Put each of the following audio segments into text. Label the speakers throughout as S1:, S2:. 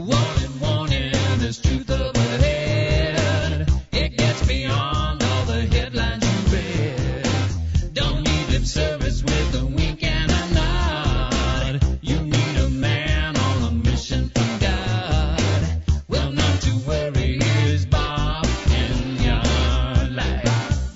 S1: Warning, warning, there's truth up ahead. It gets beyond all the headlines you read. Don't need lip service with a wink and a nod. You need a man on a mission from God. Well, not to worry, here's Bob in your life.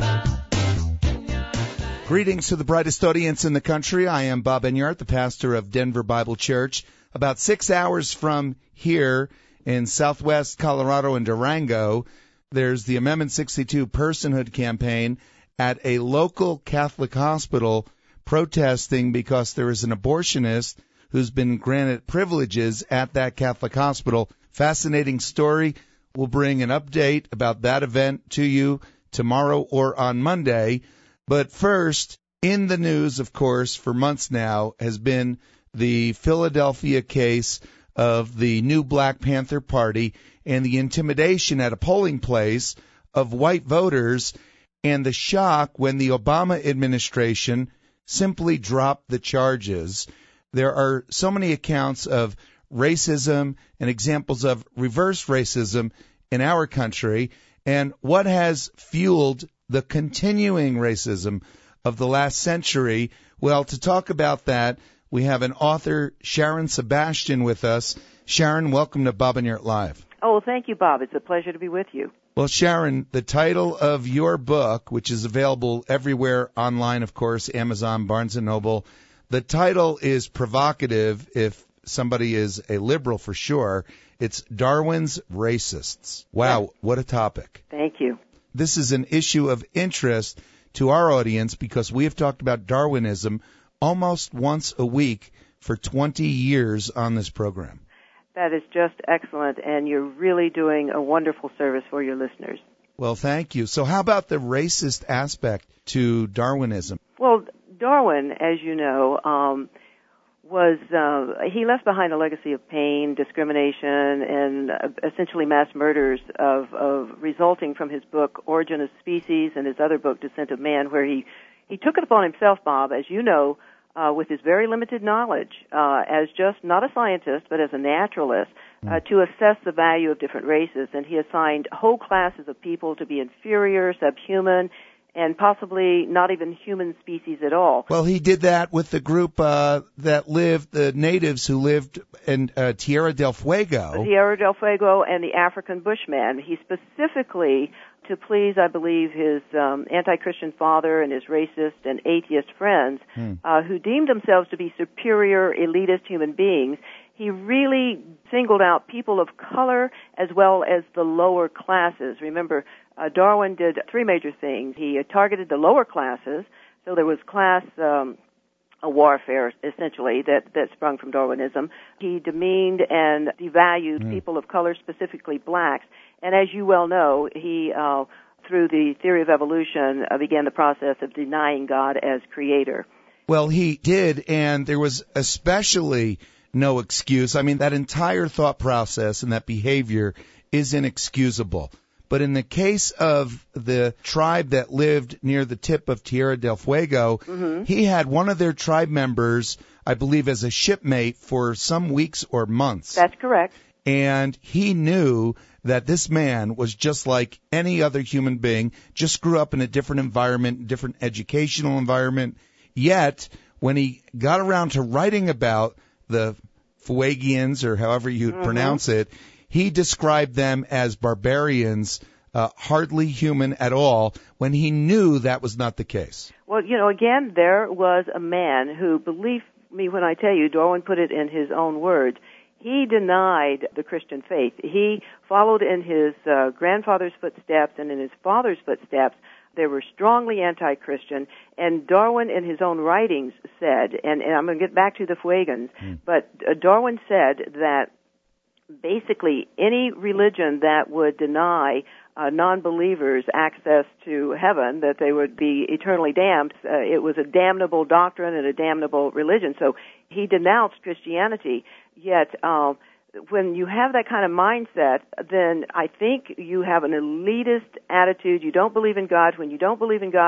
S2: Greetings to the brightest audience in the country. I am Bob Enyart, the pastor of Denver Bible Church. About 6 hours from here in southwest Colorado and Durango, there's the Amendment 62 personhood campaign at a local Catholic hospital protesting because there is an abortionist who's been granted privileges at that Catholic hospital. Fascinating story. We'll bring an update about that event to you tomorrow or on Monday. But first, in the news, of course, for months now, has been the Philadelphia case of the new Black Panther Party and the intimidation at a polling place of white voters and the shock when the Obama administration simply dropped the charges. There are so many accounts of racism and examples of reverse racism in our country, and what has fueled the continuing racism of the last century. Well, to talk about that, we have an author, Sharon Sebastian, with us. Sharon, welcome to Bob and Enyart Live.
S3: Oh, thank you, Bob. It's a pleasure to be with you.
S2: Well, Sharon, the title of your book, which is available everywhere online, of course, Amazon, Barnes & Noble, the title is provocative if somebody is a liberal for sure. It's Darwin's Racists. Wow,
S3: Yes.
S2: What a topic.
S3: Thank you.
S2: This is an issue of interest to our audience because we have talked about Darwinism almost once a week for 20 years on this program.
S3: That is just excellent, and you're really doing a wonderful service for your listeners.
S2: Well, thank you. So how about the racist aspect to Darwinism?
S3: Well, Darwin, as you know, he left behind a legacy of pain, discrimination, and essentially mass murders of resulting from his book Origin of Species and his other book Descent of Man, where he took it upon himself, Bob, as you know, with his very limited knowledge, as just not a scientist, but as a naturalist, to assess the value of different races. And he assigned whole classes of people to be inferior, subhuman, and possibly not even human species at all.
S2: Well, he did that with the group that lived, the natives who lived in Tierra del Fuego.
S3: Tierra del Fuego and the African Bushman. He specifically, to please, I believe, his anti-Christian father and his racist and atheist friends, who deemed themselves to be superior, elitist human beings, he really singled out people of color as well as the lower classes. Remember, Darwin did three major things. He targeted the lower classes, so there was class warfare, essentially, that sprung from Darwinism. He demeaned and devalued people of color, specifically blacks. And as you well know, he, through the theory of evolution, began the process of denying God as creator.
S2: Well, he did, and there was especially no excuse. I mean, that entire thought process and that behavior is inexcusable. But in the case of the tribe that lived near the tip of Tierra del Fuego, he had one of their tribe members, I believe, as a shipmate for some weeks or months.
S3: That's correct.
S2: And he knew that this man was just like any other human being, just grew up in a different environment, different educational environment. Yet, when he got around to writing about the Fuegians, or however you pronounce it, he described them as barbarians, hardly human at all, when he knew that was not the case.
S3: Well, you know, again, there was a man who, believe me when I tell you, Darwin put it in his own words, he denied the Christian faith. He followed in his grandfather's footsteps and in his father's footsteps. They were strongly anti-Christian, and Darwin in his own writings said, and I'm going to get back to the Fuegians, but Darwin said that basically any religion that would deny non-believers access to heaven, that they would be eternally damned, it was a damnable doctrine and a damnable religion. So he denounced Christianity, yet when you have that kind of mindset, then I think you have an elitist attitude. You don't believe in God. When you don't believe in God,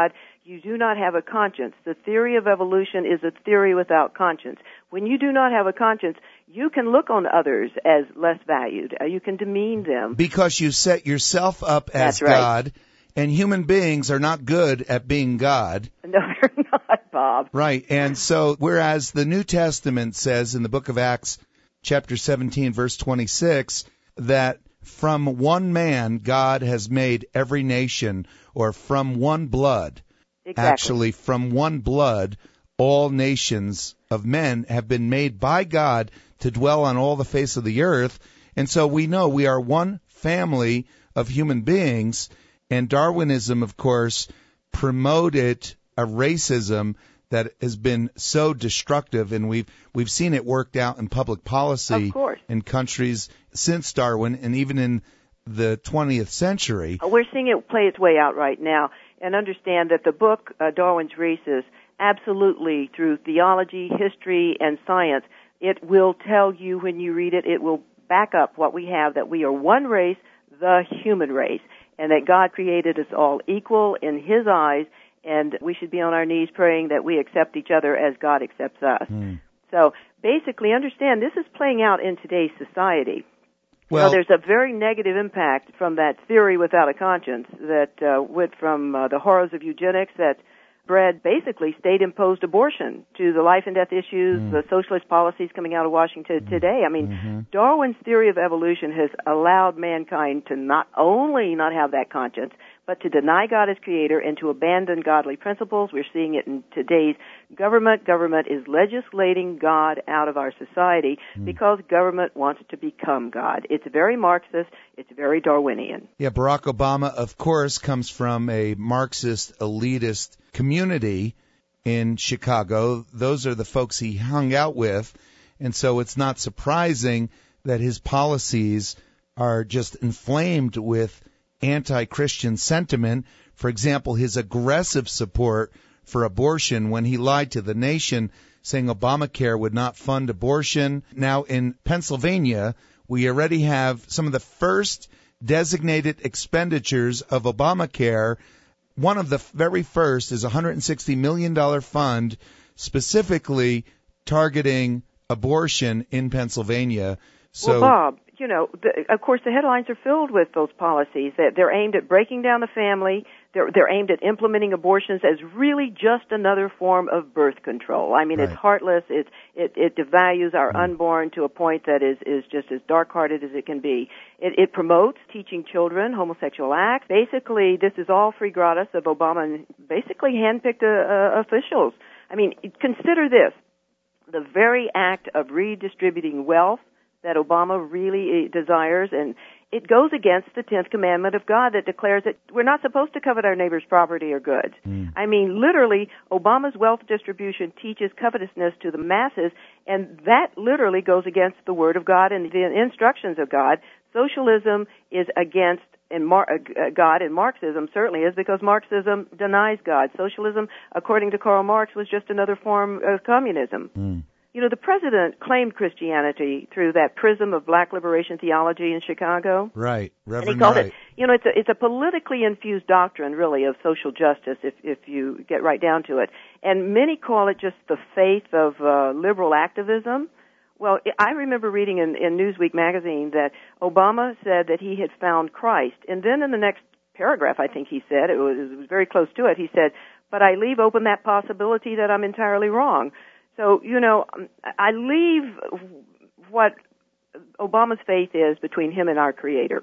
S3: you do not have a conscience. The theory of evolution is a theory without conscience. When you do not have a conscience, you can look on others as less valued. You can demean them.
S2: Because you set yourself up as
S3: That's right.
S2: God, and human beings are not good at being God.
S3: No, they're not, Bob.
S2: Right. And so, whereas the New Testament says in the book of Acts, chapter 17, verse 26, that from one man God has made every nation, or from one blood.
S3: Exactly.
S2: Actually, from one blood, all nations of men have been made by God to dwell on all the face of the earth. And so we know we are one family of human beings. And Darwinism, of course, promoted a racism that has been so destructive, and we've seen it worked out in public policy in countries since Darwin, and even in the 20th century.
S3: We're seeing it play its way out right now, and understand that the book, Darwin's Races, absolutely, through theology, history, and science, it will tell you when you read it, it will back up what we have, that we are one race, the human race, and that God created us all equal in His eyes, and we should be on our knees praying that we accept each other as God accepts us. So basically, understand, this is playing out in today's society.
S2: Well,
S3: there's a very negative impact from that theory without a conscience that went from the horrors of eugenics that bred basically state-imposed abortion to the life and death issues, the socialist policies coming out of Washington today. I mean, Darwin's theory of evolution has allowed mankind to not only not have that conscience, but to deny God as creator and to abandon godly principles. We're seeing it in today's government. Government is legislating God out of our society because government wants to become God. It's very Marxist. It's very Darwinian.
S2: Yeah, Barack Obama, of course, comes from a Marxist elitist community in Chicago. Those are the folks he hung out with. And so it's not surprising that his policies are just inflamed with anti-Christian sentiment. For example, his aggressive support for abortion when he lied to the nation, saying Obamacare would not fund abortion. Now, in Pennsylvania, we already have some of the first designated expenditures of Obamacare. One of the very first is a $160 million fund specifically targeting abortion in Pennsylvania.
S3: Well, Bob, of course, the headlines are filled with those policies. They're aimed at breaking down the family. They're aimed at implementing abortions as really just another form of birth control. I mean, It's heartless. It devalues our unborn to a point that is just as dark-hearted as it can be. It promotes teaching children homosexual acts. Basically, this is all free gratis of Obama and basically handpicked officials. I mean, consider this. The very act of redistributing wealth that Obama really desires, and it goes against the 10th commandment of God that declares that we're not supposed to covet our neighbor's property or goods. I mean, literally, Obama's wealth distribution teaches covetousness to the masses, and that literally goes against the Word of God and the instructions of God. Socialism is against God, and Marxism certainly is, because Marxism denies God. Socialism, according to Karl Marx, was just another form of communism. The president claimed Christianity through that prism of black liberation theology in Chicago.
S2: Right, Reverend
S3: And he called
S2: Wright.
S3: it's a politically infused doctrine, really, of social justice, if you get right down to it. And many call it just the faith of liberal activism. Well, I remember reading in Newsweek magazine that Obama said that he had found Christ. And then in the next paragraph, I think he said, it was very close to it, he said, but I leave open that possibility that I'm entirely wrong. So, I leave what Obama's faith is between him and our Creator.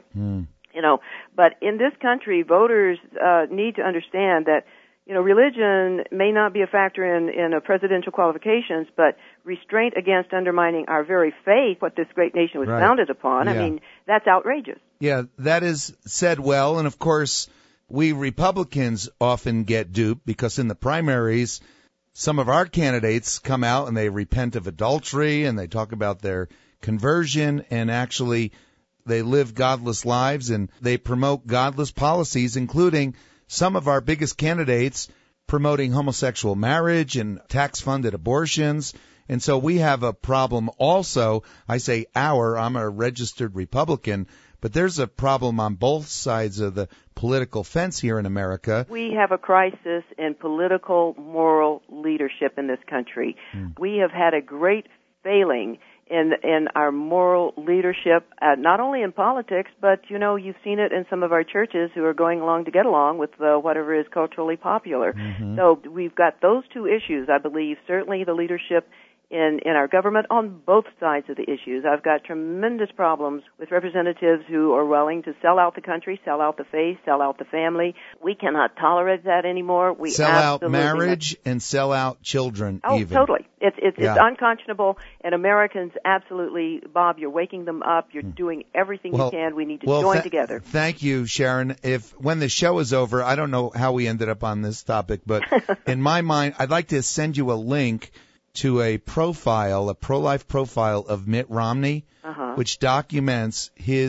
S3: But in this country, voters need to understand that, religion may not be a factor in presidential qualifications, but restraint against undermining our very faith, what this great nation was founded upon, I mean, that's outrageous.
S2: Yeah, that is said well, and of course, we Republicans often get duped because in the primaries, some of our candidates come out and they repent of adultery and they talk about their conversion, and actually they live godless lives and they promote godless policies, including some of our biggest candidates promoting homosexual marriage and tax-funded abortions. And so we have a problem also. I say I'm a registered Republican, but there's a problem on both sides of the political fence here in America.
S3: We have a crisis in political, moral leadership in this country. We have had a great failing in our moral leadership, not only in politics, but, you've seen it in some of our churches who are going along to get along with whatever is culturally popular. So we've got those two issues, I believe, certainly the leadership in our government on both sides of the issues. I've got tremendous problems with representatives who are willing to sell out the country, sell out the faith, sell out the family. We cannot tolerate that anymore. We
S2: sell out marriage and sell out children.
S3: Even. Totally. It's unconscionable, and Americans absolutely, Bob, you're waking them up. You're doing everything you can. We need to join together.
S2: Thank you, Sharon. When the show is over, I don't know how we ended up on this topic, but in my mind, I'd like to send you a link to a pro-life profile of Mitt Romney, which documents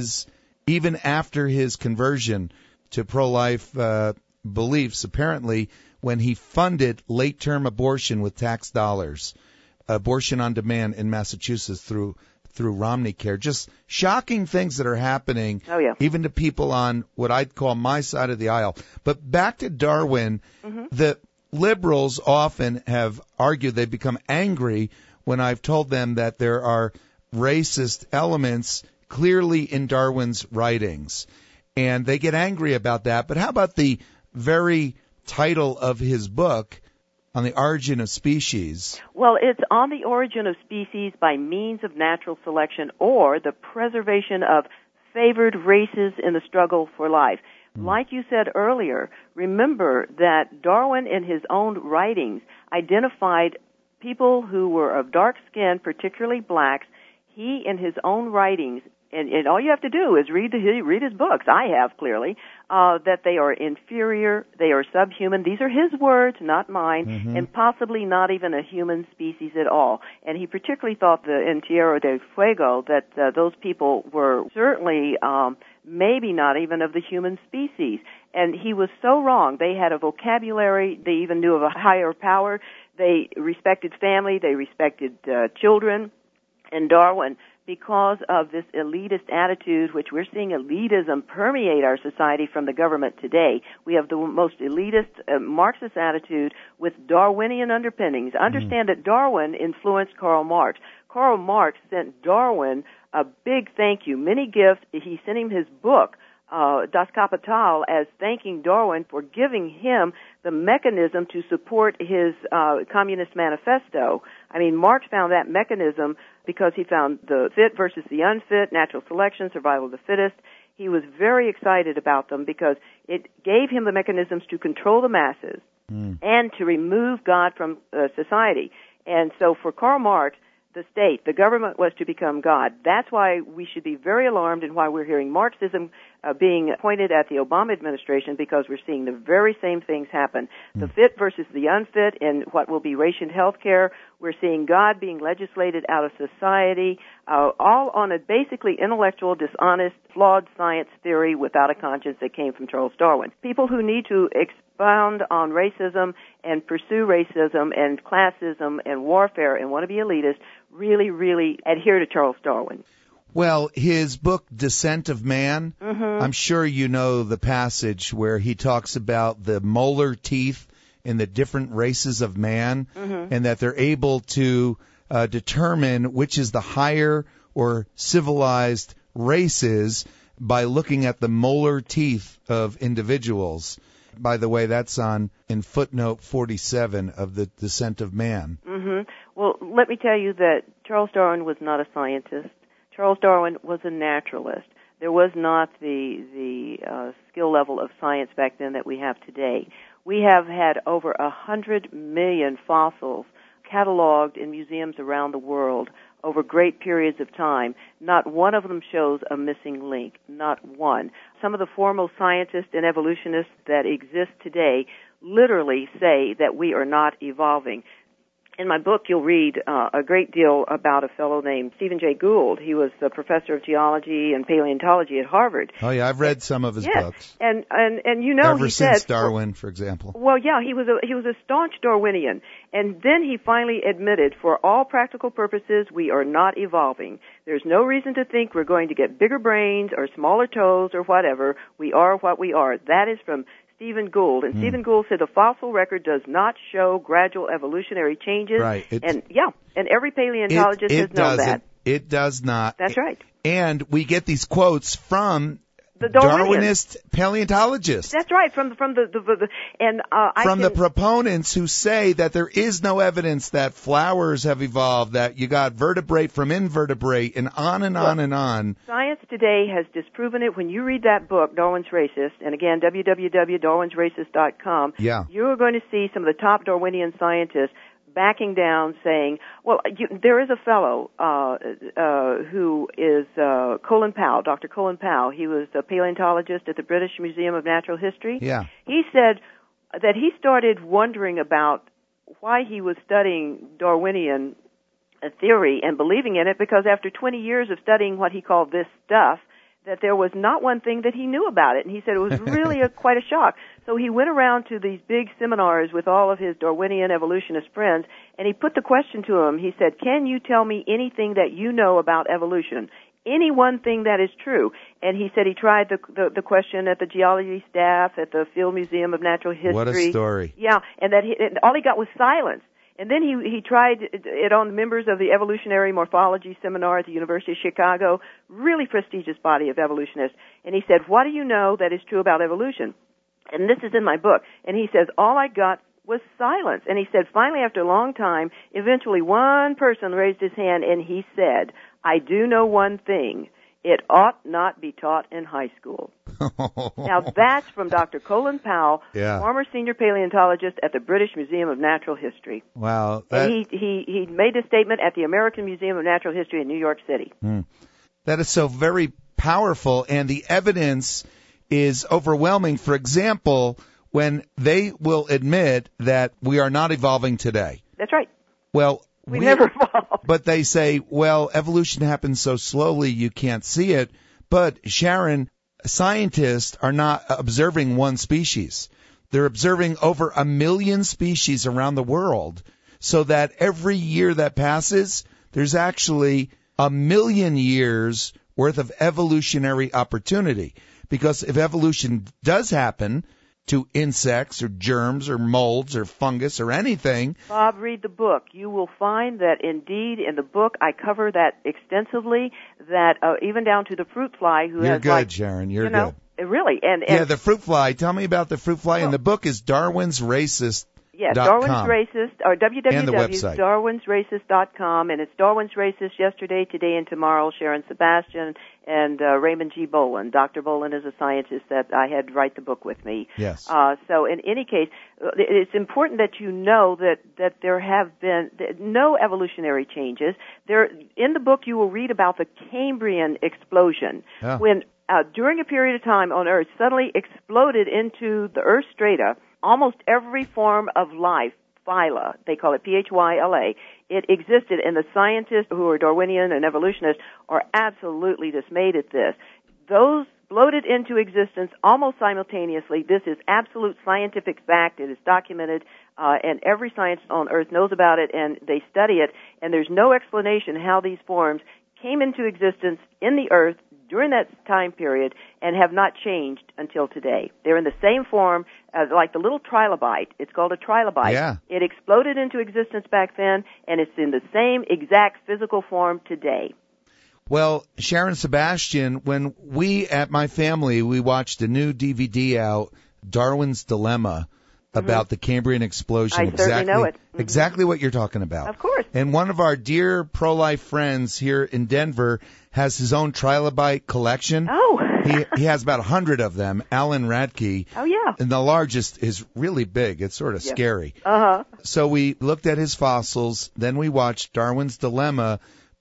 S2: even after his conversion to pro-life beliefs, apparently, when he funded late-term abortion with tax dollars, abortion on demand in Massachusetts through Romney Care. Just shocking things that are happening, even to people on what I'd call my side of the aisle. But back to Darwin, the liberals often have argued, they've become angry when I've told them that there are racist elements clearly in Darwin's writings. And they get angry about that. But how about the very title of his book, On the Origin of Species?
S3: Well, it's On the Origin of Species by Means of Natural Selection, or the Preservation of Favored Races in the Struggle for Life. Like you said earlier, remember that Darwin in his own writings identified people who were of dark skin, particularly blacks. He in his own writings, and all you have to do is read his books, I have clearly, that they are inferior, they are subhuman. These are his words, not mine, and possibly not even a human species at all. And he particularly thought in Tierra del Fuego that those people were certainly maybe not even of the human species. And he was so wrong. They had a vocabulary. They even knew of a higher power. They respected family. They respected children. And Darwin, because of this elitist attitude, which we're seeing elitism permeate our society from the government today, we have the most elitist Marxist attitude with Darwinian underpinnings. Understand that Darwin influenced Karl Marx. Karl Marx sent Darwin a big thank you, many gifts. He sent him his book, Das Kapital, as thanking Darwin for giving him the mechanism to support his Communist Manifesto. I mean, Marx found that mechanism because he found the fit versus the unfit, natural selection, survival of the fittest. He was very excited about them because it gave him the mechanisms to control the masses and to remove God from society. And so for Karl Marx, the state, the government was to become God. That's why we should be very alarmed and why we're hearing Marxism being pointed at the Obama administration, because we're seeing the very same things happen. The fit versus the unfit in what will be rationed health care. We're seeing God being legislated out of society, all on a basically intellectual, dishonest, flawed science theory without a conscience that came from Charles Darwin. People who need to expound on racism and pursue racism and classism and warfare and want to be elitist really, really adhere to Charles Darwin.
S2: Well, his book, Descent of Man, I'm sure you know the passage where he talks about the molar teeth in the different races of man, and that they're able to determine which is the higher or civilized races by looking at the molar teeth of individuals. By the way, that's in footnote 47 of the Descent of Man.
S3: Well, let me tell you that Charles Darwin was not a scientist. Charles Darwin was a naturalist. There was not the skill level of science back then that we have today. We have had over 100 million fossils cataloged in museums around the world over great periods of time. Not one of them shows a missing link, not one. Some of the foremost scientists and evolutionists that exist today literally say that we are not evolving. in my book, you'll read a great deal about a fellow named Stephen Jay Gould. He was a professor of geology and paleontology at Harvard.
S2: Oh yeah, I've read some of his books.
S3: And you know,
S2: ever
S3: he
S2: since
S3: said,
S2: Darwin, for example.
S3: Well, yeah, he was a staunch Darwinian, and then he finally admitted, for all practical purposes, we are not evolving. There's no reason to think we're going to get bigger brains or smaller toes or whatever. We are what we are. That is from Stephen Gould. And Stephen Gould said the fossil record does not show gradual evolutionary changes.
S2: Right.
S3: And every paleontologist has known that.
S2: It does not.
S3: That's right.
S2: And we get these quotes from
S3: the
S2: Darwinist paleontologists.
S3: That's right, from the
S2: proponents who say that there is no evidence that flowers have evolved, that you got vertebrate from invertebrate, and on and on and on.
S3: Science today has disproven it. When you read that book, Darwin's Racist, and again, www.darwinsracist.com, you are going to see some of the top Darwinian scientists backing down, saying, well, there is a fellow who is Colin Powell, Dr. Colin Powell. He was a paleontologist at the British Museum of Natural History.
S2: Yeah.
S3: He said that he started wondering about why he was studying Darwinian theory and believing in it, because after 20 years of studying what he called this stuff, that there was not one thing that he knew about it. And he said it was really quite a shock. So he went around to these big seminars with all of his Darwinian evolutionist friends, and he put the question to them. He said, can you tell me anything that you know about evolution? Any one thing that is true? And he said he tried the question at the geology staff at the Field Museum of Natural History.
S2: What a story.
S3: Yeah, and all he got was silence. And then he tried it on members of the Evolutionary Morphology Seminar at the University of Chicago, really prestigious body of evolutionists. And he said, what do you know that is true about evolution? And this is in my book. And he says, all I got was silence. And he said, finally, after a long time, eventually one person raised his hand and he said, I do know one thing. It ought not be taught in high school. Now, that's from Dr. Colin Powell, former senior paleontologist at the British Museum of Natural History.
S2: Wow.
S3: And he made this statement at the American Museum of Natural History in New York City.
S2: That is so very powerful, and the evidence is overwhelming. For example, when they will admit that we are not evolving today.
S3: That's right.
S2: Well,
S3: we never evolved.
S2: But they say, well, evolution happens so slowly you can't see it. But, Sharon, scientists are not observing one species. They're observing over 1 million species around the world, so that every year that passes, there's actually 1 million years worth of evolutionary opportunity. Because if evolution does happen to insects or germs or molds or fungus or anything.
S3: Bob, read the book. You will find that indeed in the book I cover that extensively, that even down to the fruit fly who
S2: You're
S3: has
S2: good, Sharon. You're good.
S3: Really. And
S2: the fruit fly. Tell me about the fruit fly. And the book is Darwin's Racist.
S3: Yes, Darwin's Racist, or www.darwinsracist.com, and it's Darwin's Racist yesterday, today, and tomorrow. Sharon Sebastian and Raymond G. Boland. Dr. Boland is a scientist that I had write the book with me.
S2: Yes.
S3: So in any case, it's important that you know that there have been no evolutionary changes. In the book, you will read about the Cambrian explosion, when during a period of time on Earth suddenly exploded into the Earth strata almost every form of life, phyla, they call it Phyla, it existed, and the scientists who are Darwinian and evolutionists are absolutely dismayed at this. Those bloated into existence almost simultaneously. This is absolute scientific fact. It is documented, and every scientist on Earth knows about it, and they study it, and there's no explanation how these forms came into existence in the Earth during that time period and have not changed until today. They're in the same form as like the little trilobite. It's called a trilobite.
S2: Yeah.
S3: It exploded into existence back then, and it's in the same exact physical form today.
S2: Well, Sharon Sebastian, when we at my family, we watched a new DVD out, Darwin's Dilemma, about the Cambrian explosion.
S3: I certainly know it.
S2: Exactly what you're talking about.
S3: Of course.
S2: And one of our dear pro-life friends here in Denver has his own trilobite collection.
S3: Oh.
S2: He has about 100 of them, Alan Radke.
S3: Oh, yeah.
S2: And the largest is really big. It's sort of scary.
S3: Uh-huh.
S2: So we looked at his fossils, then we watched Darwin's Dilemma,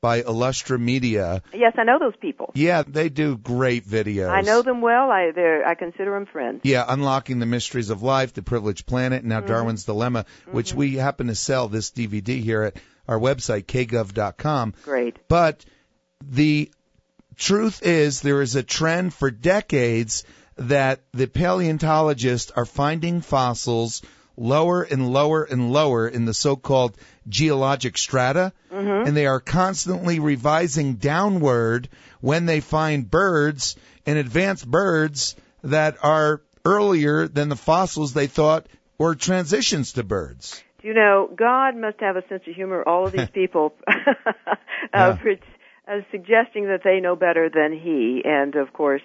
S2: by Illustra Media.
S3: Yes, I know those people.
S2: Yeah, they do great videos.
S3: I know them well. I consider them friends.
S2: Yeah, Unlocking the Mysteries of Life, The Privileged Planet, and now Darwin's Dilemma, which we happen to sell this DVD here at our website, kgov.com.
S3: Great.
S2: But the truth is there is a trend for decades that the paleontologists are finding fossils lower and lower and lower in the so-called geologic strata, and they are constantly revising downward when they find birds and advanced birds that are earlier than the fossils they thought were transitions to birds.
S3: You know, God must have a sense of humor, all of these people, suggesting that they know better than He. And, of course,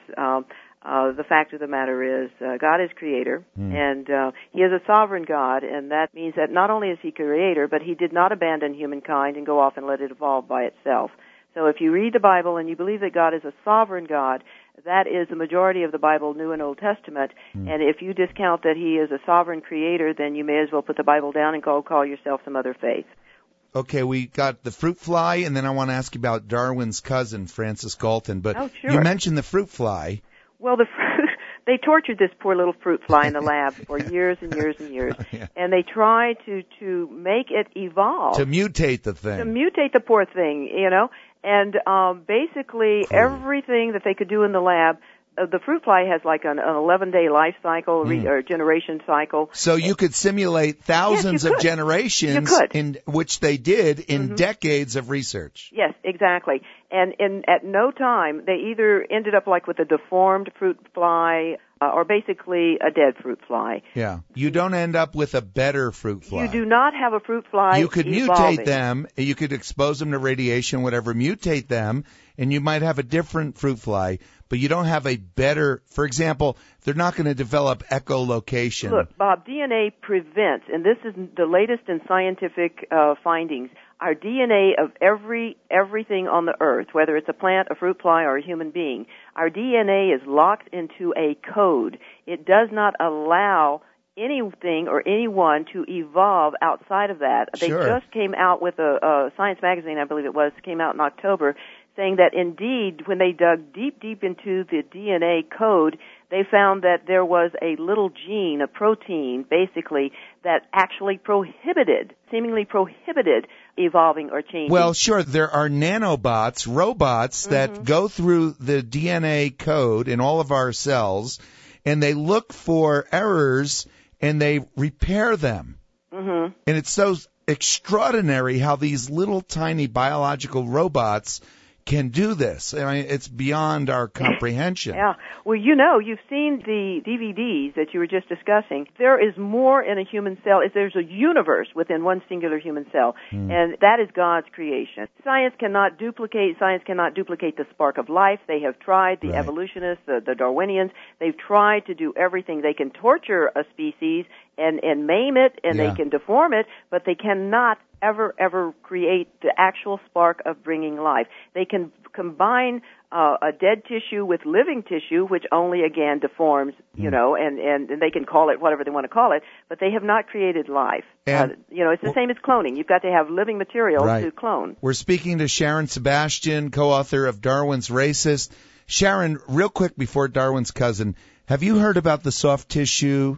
S3: the fact of the matter is God is creator, and He is a sovereign God, and that means that not only is He creator, but He did not abandon humankind and go off and let it evolve by itself. So if you read the Bible and you believe that God is a sovereign God, that is the majority of the Bible, New and Old Testament, and if you discount that He is a sovereign creator, then you may as well put the Bible down and go call yourself some other faith.
S2: Okay, we got the fruit fly, and then I want to ask you about Darwin's cousin, Francis Galton. But
S3: sure.
S2: You mentioned the fruit fly.
S3: Well, they tortured this poor little fruit fly in the lab for years and years and years, and they tried to make it evolve.
S2: To mutate the thing.
S3: To mutate the poor thing, you know. And basically everything that they could do in the lab, the fruit fly has like an 11-day life cycle or generation cycle.
S2: So you could simulate thousands of generations, in which they did in decades of research.
S3: Yes, exactly. And at no time, they either ended up like with a deformed fruit fly or basically a dead fruit fly.
S2: Yeah. You don't end up with a better fruit fly.
S3: You do not have a fruit fly
S2: You could
S3: evolving.
S2: mutate them. You could expose them to radiation, whatever, mutate them, and you might have a different fruit fly. But you don't have a better, for example, they're not going to develop echolocation.
S3: Look, Bob, DNA prevents, and this is the latest in scientific findings, our DNA of everything on the earth, whether it's a plant, a fruit fly, or a human being, our DNA is locked into a code. It does not allow anything or anyone to evolve outside of that. They just came out with a Science magazine, I believe it was, came out in October, saying that indeed, when they dug deep into the DNA code, they found that there was a little gene, a protein, basically, that actually seemingly prohibited evolving or changing.
S2: Well, sure, there are nanobots, robots that go through the DNA code in all of our cells, and they look for errors, and they repair them. And it's so extraordinary how these little tiny biological robots can do this. I mean, it's beyond our comprehension.
S3: Yeah. Well, you know, you've seen the DVDs that you were just discussing. There is more in a human cell. There's a universe within one singular human cell, and that is God's creation. Science cannot duplicate the spark of life. They have tried, the evolutionists, the Darwinians, they've tried to do everything. They can torture a species and maim it, and they can deform it, but they cannot ever create the actual spark of bringing life. They can combine a dead tissue with living tissue, which only again deforms, you know, and they can call it whatever they want to call it, but they have not created life.
S2: And,
S3: you know, it's the same as cloning. You've got to have living material to clone.
S2: We're speaking to Sharon Sebastian, co-author of Darwin's Racist. Sharon, real quick before Darwin's cousin, have you heard about the soft tissue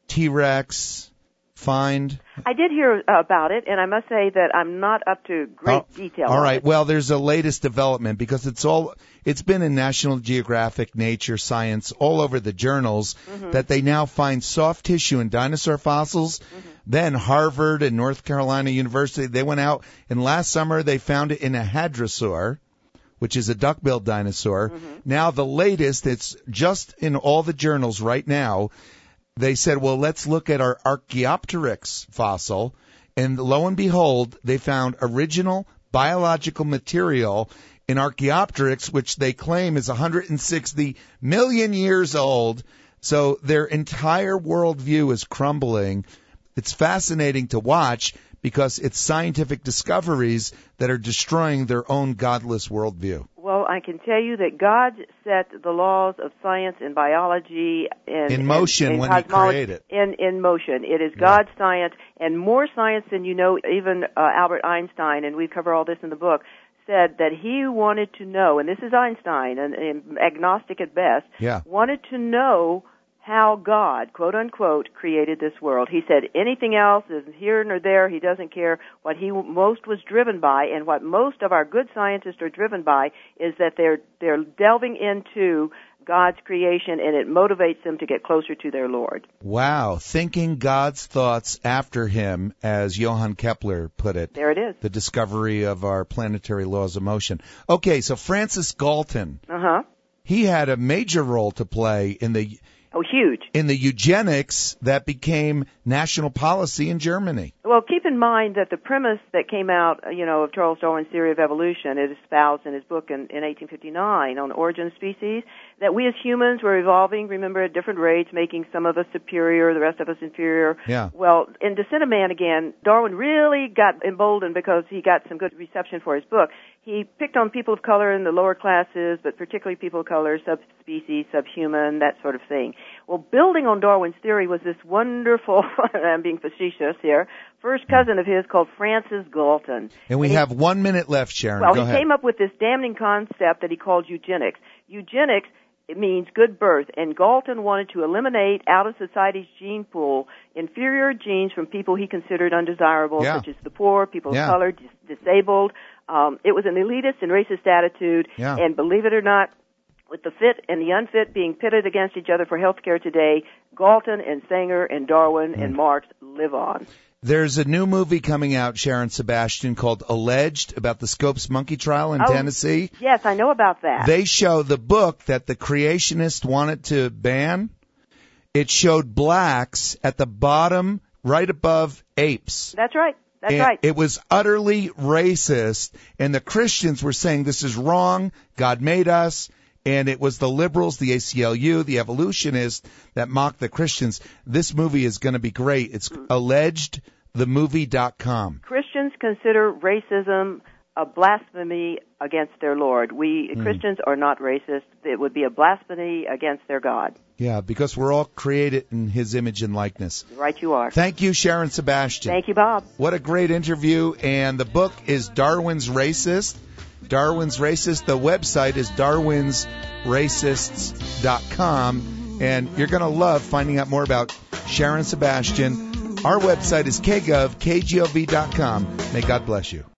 S2: T-Rex find?
S3: I did hear about it, and I must say that I'm not up to great detail.
S2: All right. Well, there's a latest development because it's been in National Geographic, Nature, Science, all over the journals that they now find soft tissue in dinosaur fossils. Then Harvard and North Carolina University, they went out, and last summer they found it in a hadrosaur, which is a duck-billed dinosaur. Now the latest, it's just in all the journals right now. They said, well, let's look at our Archaeopteryx fossil, and lo and behold, they found original biological material in Archaeopteryx, which they claim is 160 million years old. So their entire worldview is crumbling. It's fascinating to watch because it's scientific discoveries that are destroying their own godless worldview.
S3: Well, I can tell you that God set the laws of science and biology
S2: in motion when He created.
S3: In motion. It is God's science, and more science than you know, even Albert Einstein, and we cover all this in the book, said that he wanted to know, and this is Einstein, an agnostic at best, wanted to know how God, quote unquote, created this world. He said anything else is here nor there. He doesn't care. What he most was driven by, and what most of our good scientists are driven by, is that they're delving into God's creation, and it motivates them to get closer to their Lord.
S2: Wow. Thinking God's thoughts after him, as Johann Kepler put it.
S3: There it is.
S2: The discovery of our planetary laws of motion. Okay, so Francis Galton. He had a major role to play in the
S3: huge.
S2: In the eugenics that became national policy in Germany.
S3: Well, keep in mind that the premise that came out, of Charles Darwin's theory of evolution, it espoused in his book in 1859 on Origin of Species, that we as humans were evolving, remember, at different rates, making some of us superior, the rest of us inferior.
S2: Yeah.
S3: Well, in Descent of Man, again, Darwin really got emboldened because he got some good reception for his book. He picked on people of color in the lower classes, but particularly people of color, subspecies, subhuman, that sort of thing. Well, building on Darwin's theory was this wonderful, I'm being facetious here, first cousin of his called Francis Galton.
S2: And we have 1 minute left, Sharon.
S3: Well,
S2: Go
S3: he
S2: ahead.
S3: came up with this damning concept that he called eugenics. Eugenics, it means good birth, and Galton wanted to eliminate out of society's gene pool inferior genes from people he considered undesirable, such as the poor, people of color, disabled. It was an elitist and racist attitude, and believe it or not, with the fit and the unfit being pitted against each other for health care today, Galton and Sanger and Darwin and Marx live on.
S2: There's a new movie coming out, Sharon Sebastian, called Alleged, about the Scopes monkey trial in Tennessee.
S3: Yes, I know about that.
S2: They show the book that the creationists wanted to ban. It showed blacks at the bottom, right above apes.
S3: That's right. That's right.
S2: It was utterly racist, and the Christians were saying this is wrong, God made us, and it was the liberals, the ACLU, the evolutionists that mocked the Christians. This movie is going to be great. It's allegedthemovie.com.
S3: Christians consider racism a blasphemy against their Lord. We Christians are not racist. It would be a blasphemy against their God.
S2: Yeah, because we're all created in His image and likeness.
S3: Right you are.
S2: Thank you, Sharon Sebastian.
S3: Thank you, Bob.
S2: What a great interview. And the book is Darwin's Racist. Darwin's Racist. The website is darwinsracists.com. And you're going to love finding out more about Sharon Sebastian. Our website is kgov.com. May God bless you.